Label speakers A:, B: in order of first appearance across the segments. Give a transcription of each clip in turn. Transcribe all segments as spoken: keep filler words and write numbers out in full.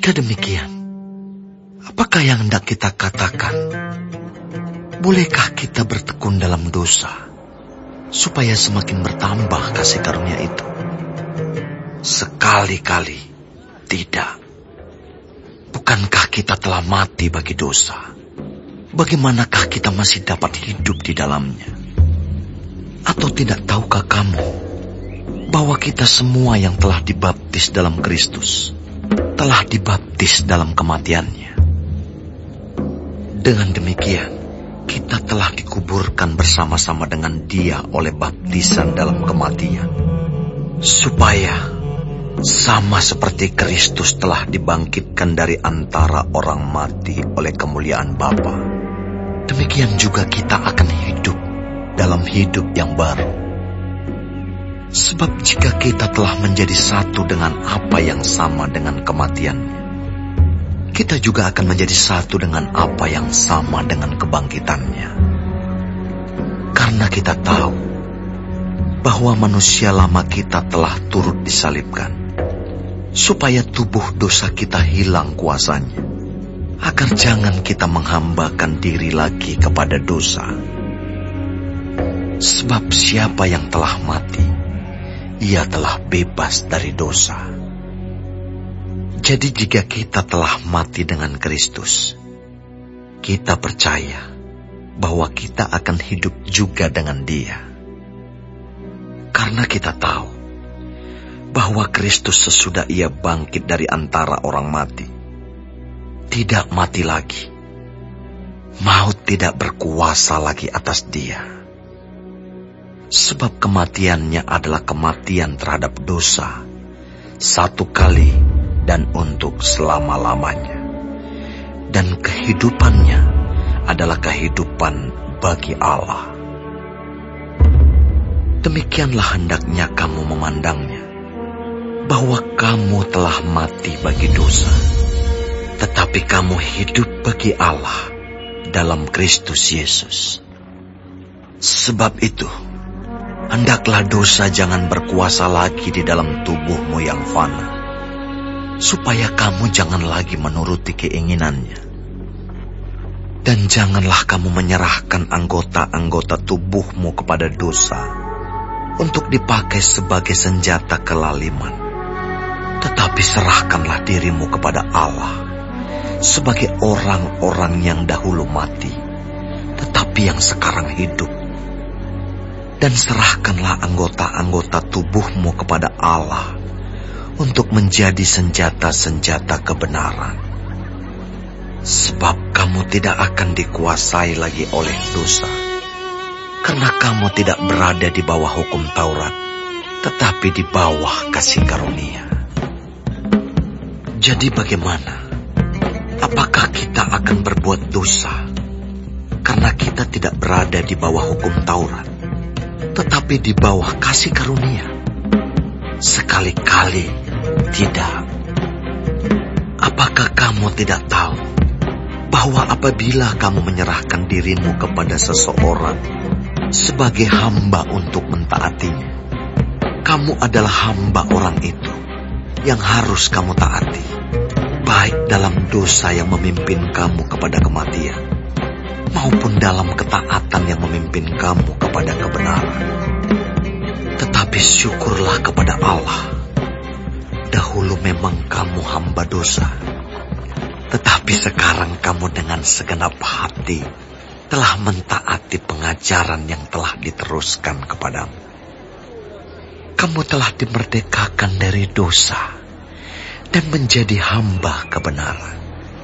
A: Jika demikian, apakah yang hendak kita katakan? Bolehkah kita bertekun dalam dosa, supaya semakin bertambah kasih karunia itu? Sekali-kali tidak. Bukankah kita telah mati bagi dosa? Bagaimanakah kita masih dapat hidup di dalamnya? Atau tidak tahukah kamu bahwa kita semua yang telah dibaptis dalam Kristus telah dibaptis dalam kematiannya? Dengan demikian, kita telah dikuburkan bersama-sama dengan Dia oleh baptisan dalam kematian, supaya sama seperti Kristus telah dibangkitkan dari antara orang mati oleh kemuliaan Bapa, demikian juga kita akan hidup dalam hidup yang baru. Sebab jika kita telah menjadi satu dengan apa yang sama dengan kematiannya, kita juga akan menjadi satu dengan apa yang sama dengan kebangkitannya. Karena kita tahu bahwa manusia lama kita telah turut disalibkan, supaya tubuh dosa kita hilang kuasanya, agar jangan kita menghambakan diri lagi kepada dosa. Sebab siapa yang telah mati, ia telah bebas dari dosa. Jadi jika kita telah mati dengan Kristus, kita percaya bahwa kita akan hidup juga dengan Dia. Karena kita tahu bahwa Kristus sesudah Ia bangkit dari antara orang mati, tidak mati lagi. Maut tidak berkuasa lagi atas Dia. Sebab kematiannya adalah kematian terhadap dosa, satu kali dan untuk selama-lamanya. Dan kehidupannya adalah kehidupan bagi Allah. Demikianlah hendaknya kamu memandangnya, bahwa kamu telah mati bagi dosa, tetapi kamu hidup bagi Allah dalam Kristus Yesus. Sebab itu, hendaklah dosa jangan berkuasa lagi di dalam tubuhmu yang fana, supaya kamu jangan lagi menuruti keinginannya. Dan janganlah kamu menyerahkan anggota-anggota tubuhmu kepada dosa untuk dipakai sebagai senjata kelaliman. Tetapi serahkanlah dirimu kepada Allah sebagai orang-orang yang dahulu mati, tetapi yang sekarang hidup. Dan serahkanlah anggota-anggota tubuhmu kepada Allah untuk menjadi senjata-senjata kebenaran. Sebab kamu tidak akan dikuasai lagi oleh dosa, karena kamu tidak berada di bawah hukum Taurat, tetapi di bawah kasih karunia. Jadi bagaimana? Apakah kita akan berbuat dosa karena kita tidak berada di bawah hukum Taurat, tetapi di bawah kasih karunia? Sekali-kali tidak. Apakah kamu tidak tahu bahwa apabila kamu menyerahkan dirimu kepada seseorang sebagai hamba untuk mentaatinya, kamu adalah hamba orang itu yang harus kamu taati, baik dalam dosa yang memimpin kamu kepada kematian, maupun dalam ketaatan yang memimpin kamu kepada kebenaran. Tetapi syukurlah kepada Allah, dahulu memang kamu hamba dosa, tetapi sekarang kamu dengan segenap hati telah mentaati pengajaran yang telah diteruskan kepadamu. Kamu telah dimerdekakan dari dosa dan menjadi hamba kebenaran.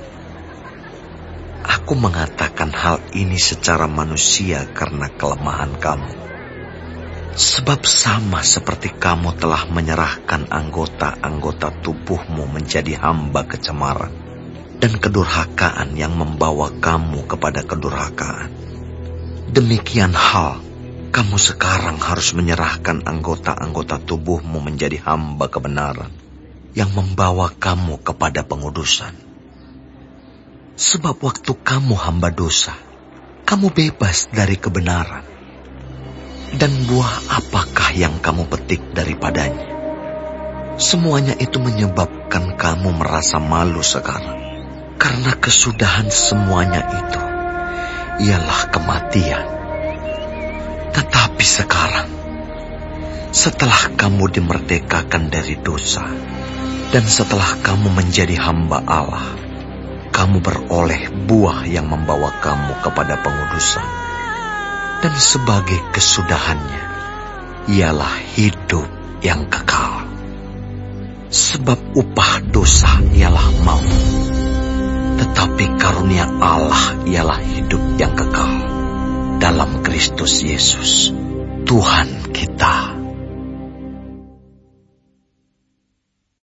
A: Aku mengatakan hal ini secara manusia karena kelemahan kamu. Sebab sama seperti kamu telah menyerahkan anggota-anggota tubuhmu menjadi hamba kecemaran dan kedurhakaan yang membawa kamu kepada kedurhakaan, demikian hal kamu sekarang harus menyerahkan anggota-anggota tubuhmu menjadi hamba kebenaran yang membawa kamu kepada pengudusan. Sebab waktu kamu hamba dosa, kamu bebas dari kebenaran. Dan buah apakah yang kamu petik daripadanya? Semuanya itu menyebabkan kamu merasa malu sekarang. Karena kesudahan semuanya itu ialah kematian. Tetapi sekarang, setelah kamu dimerdekakan dari dosa, dan setelah kamu menjadi hamba Allah, kamu beroleh buah yang membawa kamu kepada pengudusan. Dan sebagai kesudahannya, ialah hidup yang kekal. Sebab upah dosa ialah maut, tetapi karunia Allah ialah hidup yang kekal dalam Kristus Yesus, Tuhan kita.